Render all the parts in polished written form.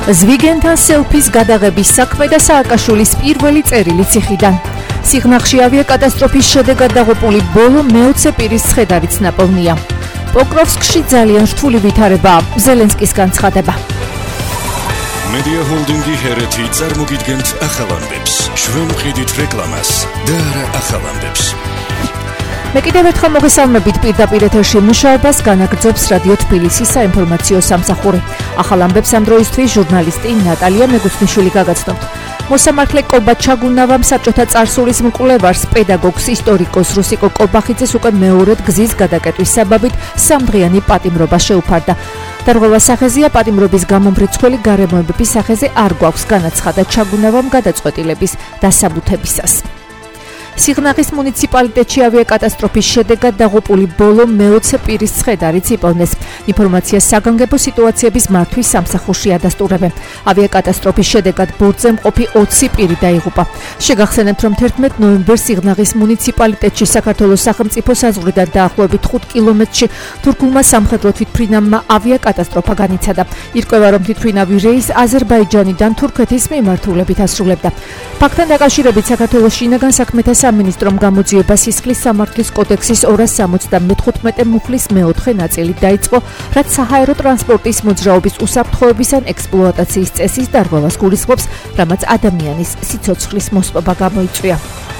ზვიგენთან სელფის გადაღების საქმე და სააკაშვილის პირველი წერილი ციხიდან. სიღნაღში ავიაკატასტროფის შედეგად დაღუპული ბოლო მე-20 პირის ცხედარიც ნაპოვნია. პოკროვსკში ძალიან რთული ვითარებაა, ზელენსკის განცხადება. მედია ჰოლდინგი ჰერეთი წარმოგიდგენთ ახალამდებს. ჩვენ ვყიდით რეკლამას და არა ახალამდებს. მე კიდევ ერთხელ მოგესალმებით პირდაპირ ეთერში მუშაობას განაგრძობს რადიო თბილისის საინფორმაციო სამსახური. ახალ ამბებს ამ დროისთვის ჟურნალისტი ნატალია მეგუსნიშვილი გაგაცნობთ. მოსამართლე კობა ჩაგუნავამ საბჭოთა წარსულის მკვლევარს პედაგოგს ისტორიკოს რუსიკო კობახიძეს უკვე მეორედ გზის გადაკეტვის საბაბით სამდღიანი პატიმრობა შეუფარდა. დარღვევას სახეზეა პატიმრობის გამომრიცხველი გარემოებების სახეზე არ გვაქვს განაცხადა ჩაგუნავამ გადაწყვეტილების დასაბუთებისას. სიღნაღის მუნიციპალიტეტში ავიაკატასტროფის შედეგად დაღუპული ბოლო მე-20 პირის ცხედარიც იპოვნეს. ინფორმაციას საგანგებო სიტუაციების მართვის სამსახურში ადასტურებენ. ავიაკატასტროფის შედეგად ბორტზე მყოფი 20 პირი დაიღუპა. შეგახსენებთ, რომ 11 ნოემბერს სიღნაღის მუნიციპალიტეტში საქართველოს სახელმწიფო საზღვრიდან დაახლოებით 5 კილომეტრში თურქულმა სამხედრო თვითმფრინავმა ავიაკატასტროფა განიცადა. ირკვევა, რომ თვითმფრინავი რეის აზერბაიჯანიდან თურქეთის მიმართულებით ასრულებდა. ფაქტთან დაკავშირებით საქართველოს შინაგან საქმეთა სამინისტრომ გამოძიება სისხლის სამართლის კოდექსის 275 მუხლის მე-4 ნაწილი დაიწყო, რაც საჰაერო ტრანსპორტის მოძრაობის უსაფრთხოების ან ექსპლუატაციის წესის დარღვევას გულისხმობს, რამაც ადამიანის სიცოცხლის მოსპობა გამოიწვია.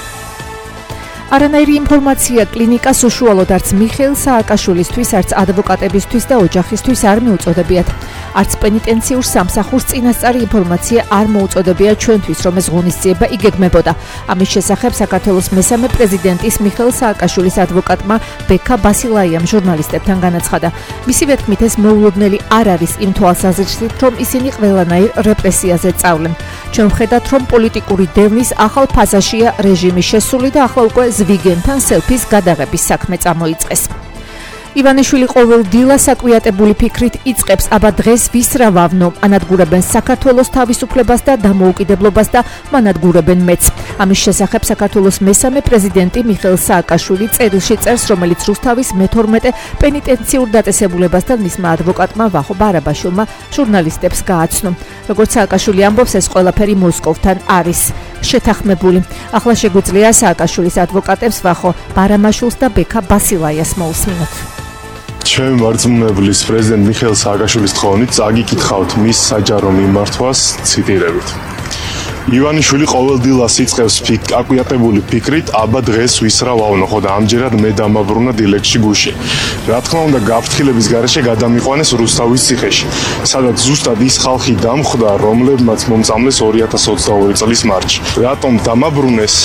არანაირი ინფორმაცია კლინიკას უშუალოდ არც მიხეილ სააკაშვილისთვის, არც ადვოკატებისთვის და ოჯახისთვის არ მიუწოდებიათ. არც პენიტენციურ სამსახურს წინასწარი ინფორმაცია არ მოუწოდებია ჩვენთვის, რომ ეს ღონისძიება იგეგმებოდა. ამის შესახებ საქართველოს მესამე პრეზიდენტის მიხეილ სააკაშვილის ადვოკატმა ბექა ბასილაიამ ჟურნალისტებთან განაცხადა. მისივე თქმით, ეს მოულოდნელი არ არის იმ თვალსაზრისით, რომ ისინი ყველანაირ რეპრესიაზე წავლენ. ჩვენ ვხედავთ, რომ პოლიტიკური დევნის ახალ ფაზაშია რეჟიმი შესული და ახლა უკვე ზვიგენთან სელფის გადაღების საქმე წამოიწყეს. ივანიშვილი ყოველდღიურად საკვიატებული ფიქრით იწყებს, აბა დღეს ვის რა ვავნო, ანადგურებენ საქართველოს თავისუფლებას და დამოუკიდებლობას და მანადგურებენ მეც. ამის შესახებ საქართველოს მესამე პრეზიდენტი მიხეილ სააკაშვილი წერილში წერს, რომელიც რუსთავის მე-12 პენიტენციურ დაწესებულებასთან მისმა ადვოკატმა ვახო ბარაბაშვილმა ჟურნალისტებს გააცნო. როგორც სააკაშვილი ამბობს, ეს ყველაფერი მოსკოვთან არის შეთანხმებული. ახლა შეგვიძლია სააკაშვილის ადვოკატებს ვახო ბარამაშვილს და ბექა ბასილაიას მოусმინოთ. ჩემი მარწმუნებლის პრეზიდენტ მიხეილ სააკაშვილის თხოვნით წაგიკითხავთ მის საჯარო მიმართვას ციტირებით. ივანიშვილი ყოველდღიურად იწყებს აკვიატებული ფიქრით, აბა დღეს ვის რა ვავნო, ხო და ამჯერად მე დამაბრუნა დილეგში გუში. რა თქმა უნდა, გაფრთხილების გარეშე გადამიყვანეს რუსთავის ციხეში, სადაც ზუსტად ის ხალხი დამხვდა, რომლებმაც მომწამლეს 2022 წლის მარტში. რატომ დამაბრუნეს?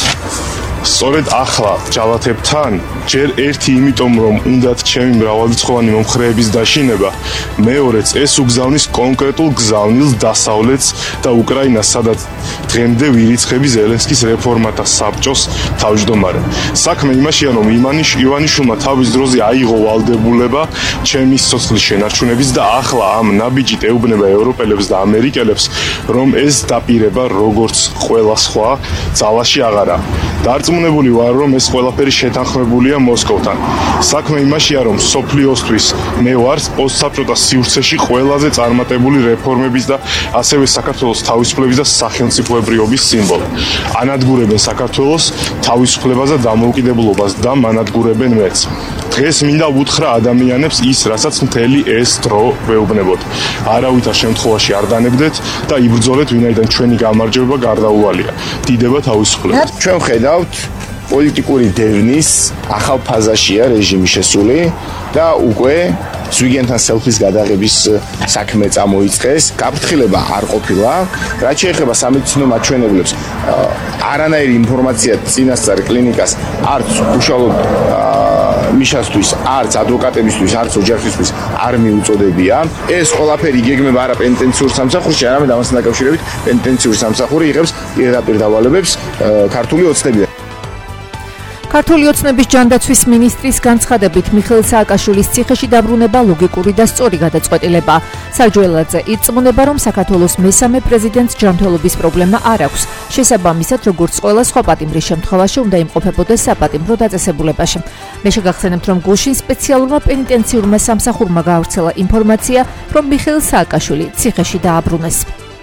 სწორედ ახლა ჯალათებთან ჯერ ერთი იმიტომ, რომ უნდათ ჩემი მრავალრიცხოვანი მომხრეების დაშინება, მეორეც ეს უგზავნის კონკრეტულ გზავნილ დასავლეთს და უკრაინას, სადაც დღემდე ვირიცხები ზელენსკის რეფორმათა საბჭოს თავმჯდომარე. საქმე იმაშია, რომ ივანიშვილმა თავის დროზე აიღო ვალდებულება ჩემი სიცოცხლის შენარჩუნების და ახლა ამ ნაბიჯით ეუბნება ევროპელებს და ამერიკელებს, რომ ეს დაპირება როგორც ყველა სხვა ძალაში აღარა. დარწმუნებული ვარ, რომ ეს ყველაფერი შეთანხმებულია მოსკოვთან. საქმე იმაშია, რომ სოფლიოსთვის მე ვარ პოსტსაბჭოთა სივრცეში ყველაზე წარმატებული რეფორმების და ასევე საქართველოს თავისუფლების და სახელმწიფოებრიობის სიმბოლო. ანადგურებენ საქართველოს თავისუფლებას და დამოუკიდებლობას და მანადგურებენ მეც. დღეს მინდა ვუთხრა ადამიანებს ის, რასაც მთელი ეს დრო ვეუბნებოდ. არავითარ შემთხვევაში არ დანებდეთ და იბრძოლეთ, ვინაიდან ჩვენი გამარჯვება გარდაუვალია. დიდება თავისუფლება. ჩვენ ხედავთ პოლიტიკური დევნის ახალ ფაზაშია რეჟიმი შესული და უკვე ზვიგენთან სელფის გადაღების საქმე წამოიწყეს. გაფრთხილება არ ყოფილა. რაც შეეხება სამედიცინო მაჩვენებლებს, არანაირი ინფორმაცია წინასწარ კლინიკას არც უშუალოდ მიშასთვის, არც ადვოკატებისთვის, არც ოჯახისთვის არ მიუწოდებია. ეს ყველაფერი იგეგმება არა პენიტენციურ სამსახურში, არამედ ამასთან დაკავშირებით პენიტენციური სამსახური იღებს პირდაპირ დავალებებს ქართული ოცნებიდან. ქართული ოცნების ჯანდაცვის მინისტრის განცხადებით მიხეილ სააკაშვილის ციხეში დაბრუნება ლოგიკური და სწორი გადაწყვეტილებაა. სარჯველაძე ირწმუნება, რომ საქართველოს მესამე პრეზიდენტს ჯანმრთელობის პრობლემა არ აქვს. შესაბამისად, როგორც ყველა სხვა პატიმრის შემთხვევაში, უნდა იმყოფებოდეს საპატიმრო დაწესებულებაში. მე შეგახსენებთ, რომ გუშინ სპეციალურმა პენიტენციურმა სამსახურმა გაავრცელა ინფორმაცია, რომ მიხეილ სააკაშვილი ციხეში დააბრუნეს.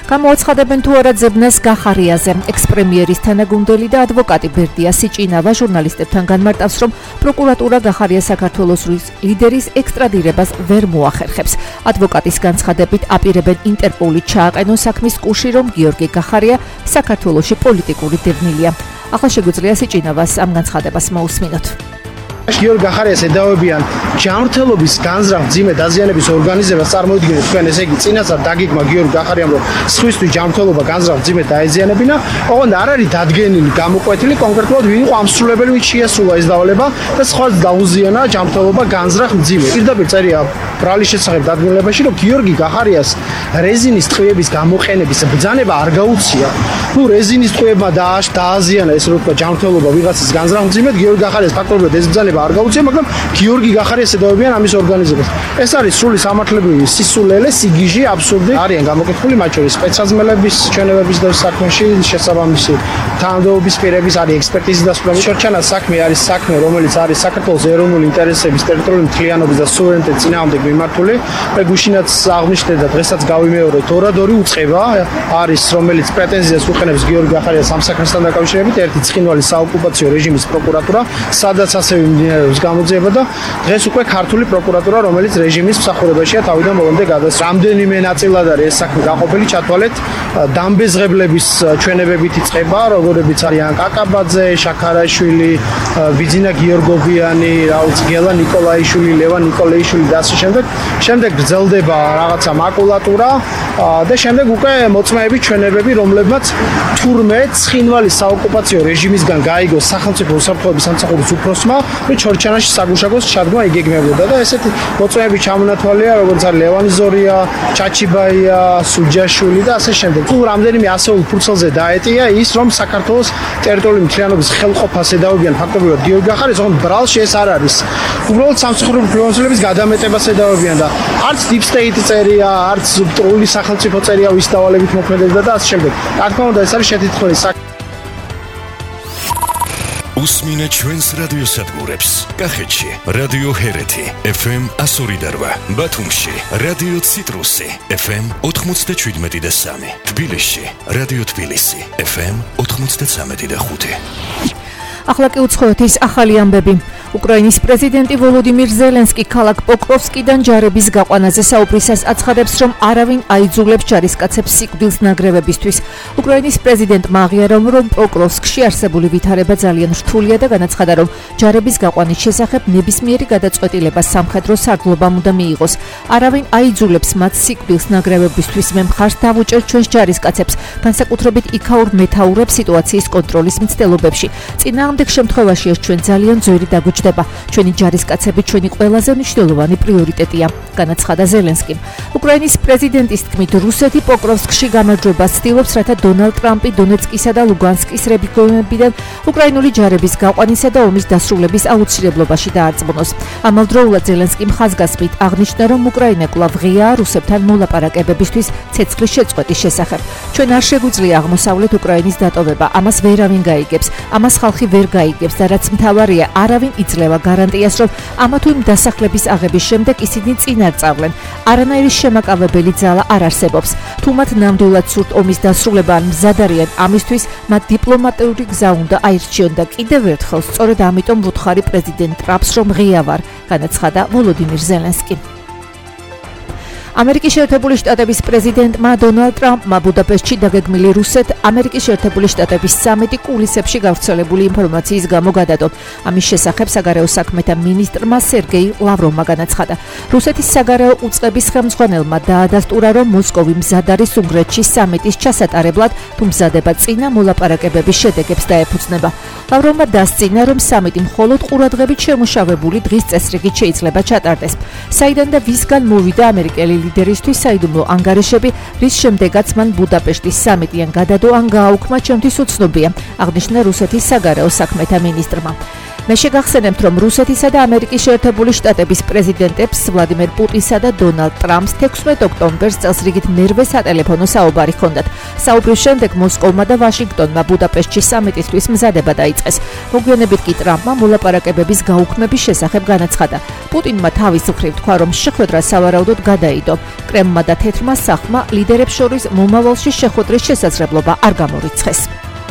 გამოაცხადებენ თუ არა ძებნას გახარიაზე. ექს-პრემიერის თანაგუნდელი და ადვოკატი ბერდია სიჭინავა ჟურნალისტებთან განმარტავს, რომ პროკურატურა გახარია საქართველოს ლიდერის ექსტრადირებას ვერ მოახერხებს. ადვოკატის განცხადებით აპირებენ ინტერპოლი ჩააყენოს საქმის კუში, რომ გიორგი გახარია საქართველოში პოლიტიკური დევნილია. ახლა შეგვიძლია სიჭინავას ამ განცხადებას მოусმინოთ. გიორგი გახარიას ედავებიან ჯანმრთელობის განზრახ მძიმე დაზიანების ორგანიზებას წარმოიდგინეთ თქვენ, ესე იგი წინასწარ დაგეგმა გიორგი გახარიამ, რომ სხვისთვის ჯანმრთელობა განზრახ მძიმე დაეზიანებინა, ოღონდ არ არის დადგენილი გამოკვეთილი კონკრეტულად ვინ იყო ამსრულებელი, ვინ შეასრულა ეს დავალება და სხვა დაუზიანა ჯანმრთელობა განზრახ მძიმე. პირდაპირ წერია ბრალის შესახებ დადგენილებაში, რომ გიორგი გახარიას რეზინის ტყვიების გამოყენების ბრძანება არ გაუწია. რეზინის ტყვიებმა დააზიანა ეს რო თქვა ჯანმრთელობა ვიღაცის განზრახ მძიმედ, გიორგი გახარიას ფაქტობრივად ეს ბრძანება არ გაუწია, მაგრამ გიორგი გახარიას ედავებიან ამის ორგანიზებას. ეს არის სრული სამართლებრივი სისულელე, სიგიჟი, აბსურდი. არიან გამოკითხული მათ შორის სპეცსაზმელების ჩვენებების და საქმეში შესაბამისი თანამდებობის პირების არის ექსპერტიზის დასრულების. შორჩანას საქმე არის საქმე, რომელიც არის საქართველოს ეროვნული ინტერესების, ტერიტორიული მთლიანობის და სუვერენიტეტის წინააღმდეგ მიმართული. მე გუშინაც აღნიშნე და დღესაც გავიმეორე, თორადორი უწყება არის, რომელიც პრეტენზიას უყენებს გიორგი გახარიას ამ საქმესთან დაკავშირებით. ერთი ცხინვალის საოკუპაციო რეჟიმის პროკურატურა, სადაც ასევე მიმდინარეობს გამოძიება და დღეს უკვე ქართული პროკურატურა, რომელიც რეჟიმის მსახურებაშია თავიდან ბოლომდე გადასცა. რამდენიმე ნაწილად არის ეს საქმე გაყოფილი, ჩათვალეთ დამბეზღებლების ჩვენებებით იწყება, როგორებიც არიან კაკაბაძე, შაქარაშვილი, ბიძინა გიორგოვიანი, რაუც გელა ნიკოლაიშვილი, ლევან ნიკოლაიშვილი და ასე შემდეგ. შემდეგ გრძელდება რაღაცა მაკულატურა და შემდეგ უკვე მოწმეების ჩვენებები, რომლებმაც თურმე ცხინვალის საოკუპაციო რეჟიმისგან გაიგო სახელმწიფო უსაფრთხოების სამსახურის უფროსმა ჩორჩანაში საგუშაგოს ჩადგმა იგეგმებოდა და ესეთი მოწმეები ჩამონათვალია, როგორც არის ლევანი ზორია, ჩაჩიბაია, სუჯაშვილი და ასე შემდეგ. თუ რამდენიმე ასეულ ფურცელზე დაეტია ის, რომ საქართველოს ტერიტორიული მთლიანობის ხელყოფას ედავებიან ფაქტობრივად გიორგი გახარიას, ოღონდ ბრალში ეს არ არის. უბრალოდ სამსახურების ფინანსების გადამეტებას ედავებიან და არც deep state წერია, არც ტრული სახელმწიფო წერია, ვის დავალებით მოქმედებდა და ასე შემდეგ. რა თქმა უნდა, ეს არის შეთითხოვილი საქმე. უსმინეთ ჩვენს რადიოსადგურებს. კახეთში რადიო ჰერეთი FM 102.8, ბათუმში რადიო ციტრუსი FM 97.3, თბილისში რადიო თბილისი FM 93.5. ახლა კი უცხოეთ ის ახალი ამბები. უკრაინის პრეზიდენტი ვოლოდიმირ ზელენსკი ქალაქ პოკროვსკიდან ჯარების გაყვანაზე საუბრისას აცხადებს, რომ არავინ აიძულებს ჯარისკაცებს სიკვდილს ნაგრევებისთვის. უკრაინის პრეზიდენტმა აღიარა, რომ პოკროვსკში არსებული ვითარება ძალიან რთულია და განაცხადა, რომ ჯარების გაყვანის შესახებ ნებისმიერი გადაწყვეტილება სამხედრო სარდლობამ უნდა მიიღოს. არავინ აიძულებს მათ სიკვდილს ნაგრევებისთვის. მე მხარს დავუჭერ ჩვენს ჯარისკაცებს, განსაკუთრებით იქაურ მეთაურებს სიტუაციის კონტროლის მცდელობებში. წინააღმდეგ შემთხვევაში ეს ჩვენ ძალიან ძვირი დაგვიჭირდება. ჩვენი ჯარისკაცები ჩვენი ყველაზე მნიშვნელოვანი პრიორიტეტია, განაცხადა ზელენსკიმ. უკრაინის პრეზიდენტის თქმით, რუსეთი პოკროვსკში გამარჯვებას ცდილობს, რათა დონალდ ტრამპი დონეცკისა და ლუგანსკის რეგიონებიდან უკრაინული ჯარების გაყვანისა და ომის დასრულების აუცილებლობაში დაარწმუნოს. ამავდროულად ზელენსკიმ ხაზგასმით აღნიშნა, რომ უკრაინა კვლავ ღიაა რუსებთან მოლაპარაკებებისთვის ცეცხლის შეწყვეტის შესახებ. ჩვენ არ შეგვიძლია აღმოსავლეთ უკრაინის დატოვება, ამას ვერავინ გაიგებს, ამას ხალხი ვერ გაიგებს და რაც მთავარია, არავინ იძლევა გარანტიას, რომ ამა თუ იმ დასახლების აღების შემდეგ ისინი წინ არ წავლენ. არანაირი შემაკავებელი ძალა არ არსებობს. თუ მათ ნამდვილად სურთ ომის დასრულება ან მზად არიან ამისთვის, მათ დიპლომატიური გზა უნდა აირჩიონ და კიდევ ერთხელ სწორედ ამიტომ ვუთხარი პრეზიდენტ ტრამპს, რომ ღია ვარ, განაცხადა ვოლოდიმირ ზელენსკი. ამერიკის შეერთებული შტატების პრეზიდენტმა დონალდ ტრამპმა ბუდაპეშტში დაგეგმილი რუსეთ-ამერიკის შეერთებული შტატების სამიტი კულისებში გავრცელებული ინფორმაციის გამო გადადო. ამის შესახებ საგარეო საქმეთა მინისტრმა სერგეი ლავროვმა განაცხადა. რუსეთის საგარეო უწყების ხელმძღვანელმა დაადასტურა, რომ მოსკოვი მზად არის უნგრეთში სამიტის ჩასატარებლად, თუ მზადება წინა მოლაპარაკებების შედეგებს დაეფუძნება. ლავროვმა დასწინა, რომ სამიტი მხოლოდ ყურადღებით შემუშავებული დღის წესრიგით შეიძლება ჩატარდეს. საიდან და ვისგან მოვიდა ამერიკელი ლიდერისთვის საიდუმლო ანგარიშები, რის შემდეგაც მან ბუდაპეშტის სამიტი ან გადადო ან გააუქმა, ჩემთვის უცნობია, აღნიშნა რუსეთის საგარეო საქმეთა მინისტრმა. მე შეგახსენებთ, რომ რუსეთისა და ამერიკის შეერთებული შტატების პრეზიდენტებს ვლადიმერ პუტინსა და დონალდ ტრამპს 16 ოქტომბერს წელს რიგით მერვე სატელეფონო საუბარი ჰქონდათ. საუბრის შემდეგ მოსკოვმა და ვაშინგტონმა ბუდაპეშტში სამიტისთვის მზადება დაიწყეს. მოგვიანებით კი ტრამპმა მოლაპარაკებების გაუქმების შესახებ განაცხადა. პუტინმა თავის მხრივ თქვა, რომ შეხვედრა სავარაუდოდ გადაიდო. კრემლმა და თეთრმა სახლმა ლიდერებს შორის მომავალში შეხვედრის შესაძლებლობა არ გამორიცხეს.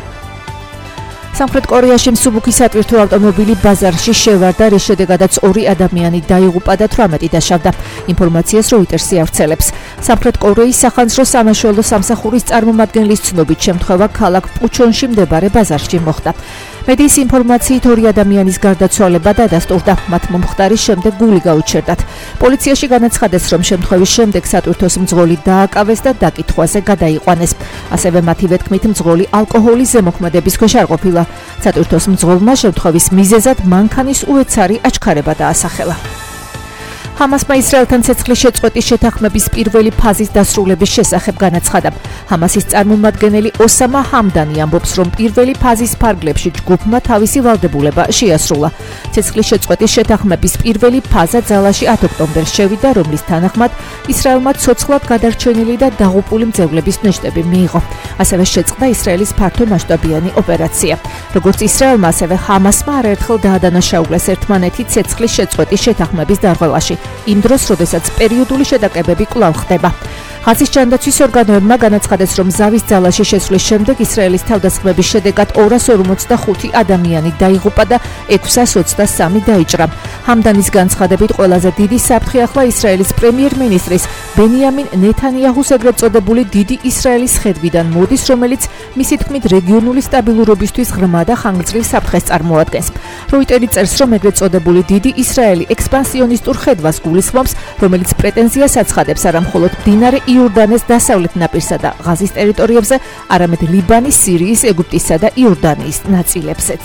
სამხრეთ კორეაში მსუბუქი სატვირთო ავტომობილი ბაზარში შევარდა, რის შედეგადაც 2 ადამიანი დაიღუპა და 18 დაშავდა. ინფორმაციას როიტერსი ავრცელებს. სამხრეთ კორეის სახანძრო სამაშველო სამსახურის წარმომადგენლის ცნობით შემთხვევა ქალაქ პუჩონში მდებარე ბაზარში მოხდა. მედიის ინფორმაციით 2 ადამიანის გარდაცვალება დადასტურდა, მათ მომხდარის შემდეგ გული გაუჩერდათ. პოლიციაში განაცხადეს, რომ შემთხვევის შემდეგ სატვირთოს მძღოლი დააკავეს და დაკითხვაზე გადაიყვანეს. ასევე მათი ვეთქმით მძღოლი ალკოჰოლის ზემოქმედების ქვეშ არ ყოფილა. სატვირთოს მძღოლმა შემთხვევის მიზეზად მანქანის უეცარი აჩქარება დაასახელა. ჰამასმა ისრაელთან ცეცხლის შეწყვეტის შეთანხმების პირველი ფაზის დასრულების შესახებ განაცხადა. ჰამასის წარმომადგენელი ოსამა ჰამდანი ამბობს, რომ პირველი ფაზის ფარგლებში ჯგუფმა თავისი ვალდებულება შეასრულა. ცეცხლის შეწყვეტის შეთანხმების პირველი ფაზა ძალაში 10 ოქტომბერს შევიდა, რომლის თანახმად ისრაელმა ცოცხლად გადარჩენილი და დაღუპული მძევლების ნიშნები მიიღო. ასევე შეწყდა ისრაელის ფართომასშტაბიანი ოპერაცია. როგორც ისრაელმა, ასევე ჰამასმა არაერთხელ დაადანაშაულეს ერთმანეთი ცეცხლის შეწყვეტის შეთანხმების დარღვევაში. იმ დროს, როდესაც პერიოდული შეტაკებები კვლავ ხდება. ხაზის ჯანდაცვის ორგანოებმა განაცხადეს, რომ ზავის ძალაში შესვლის შემდეგ ისრაელის თავდასხმების შედეგად 255 ადამიანი დაიღუპა და 623 დაიჭრა. ჰამდანის განცხადებით ყველაზე დიდი საფრთხე ახლა ისრაელის პრემიერ-მინისტრის ბენიამინ ნეთანიაჰუს ეგრეთ წოდებული დიდი ისრაელის ხედვიდან მოდის, რომელიც მისი თქმით რეგიონული სტაბილურობისთვის ღრმა და ხანგრძლივ საფრთხეს წარმოადგენს. როიტერი წერს, რომ ეგრეთ წოდებული დიდი ისრაელი ექსპანსიონისტურ ხედვას გულისხმობს, რომელიც პრეტენზიას აცხადებს არა მხოლოდ მდინარე იორდანეს დასავლეთ ნაპირსა და ღაზის ტერიტორიებზე, არამედ ლიბანის, სირიის, ეგვიპტისა და იორდანიის ნაწილებზეც.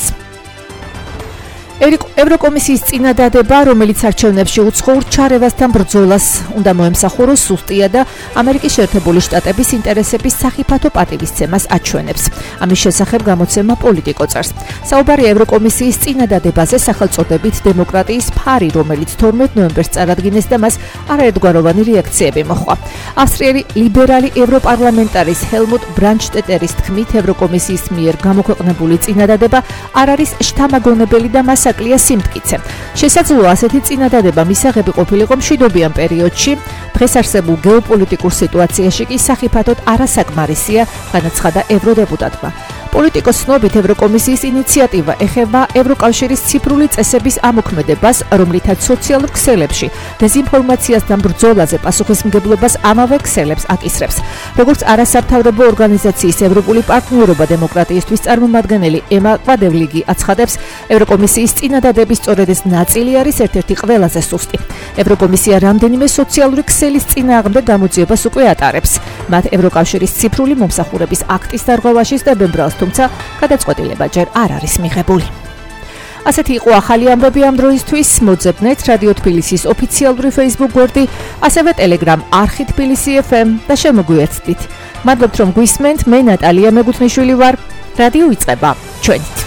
ევროკომისიის წინადადება, რომელიც არჩევნებში უცხოურ ჩარევასთან ბრძოლას უნდა მოემსახუროს, სუსტია და ამერიკის შეერთებული შტატების ინტერესების სახიფათო პატივისცემას აჩვენებს. ამის შესახებ გამოცემა პოლიტიკო წერს. საუბარია ევროკომისიის წინადადებაზე სახელწოდებით დემოკრატიის ფარი, რომელიც 12 ნოემბერს წარადგინეს და მას არაერთგვაროვანი რეაქციები მოჰყვა. ავსტრიელი ლიბერალი ევროპარლამენტარის ჰელმუტ ბრანშტეტერის თქმით, ევროკომისიის მიერ გამოქვეყნებული წინადადება არ არის შთამაგონებელი და მას აკლია სიმტკიცე. შესაძლოა ასეთი წინადადება მისაღები ყოფილიყო მშვიდობიან პერიოდში, დღეს არსებულ გეოპოლიტიკურ სიტუაციაში კი სახიფათოდ არასაკმარისია, განაცხადა ევროდეპუტატმა. პოლიტიკოს ცნობით, ევროკომისიის ინიციატივა ეხება ევროკავშირის ციფრული წესების ამოქმედებას, რომლითაც სოციალურ ქსელებში დეზინფორმაციასთან ბრძოლაზე პასუხისმგებლობას ამავე ქსელებს აკისრებს. როგორც არასამთავრობო ორგანიზაციის ევროპული პარტნიორობა დემოკრატიისთვის წარმომადგენელი ემა კვადევლიგი აცხადებს, ევროკომისიის წინადადების სწორედ ეს ნაწილი არის ერთ-ერთი ყველაზე სუსტი. ევროკომისია რამდენიმე სოციალური ქსელის წინააღმდეგ გამოძიებას უკვე ატარებს. მათ ევროკავშირის ციფრული მომსახურების აქტის დარღვევაში სდებენ, თუმცა გადაწყვეტილება ჯერ არ არის მიღებული. ასეთი იყო ახალი ამბები ამ დროისთვის. მოძებნეთ რადიო თბილისის ოფიციალური Facebook გვერდი, ასევე Telegram არხი თბილისი FM და შემოგვიერთდით. მადლობთ, რომ გვისმენთ. მე ნატალია მეგუთნიშვილი ვარ. რადიო იწყება ჩვენით.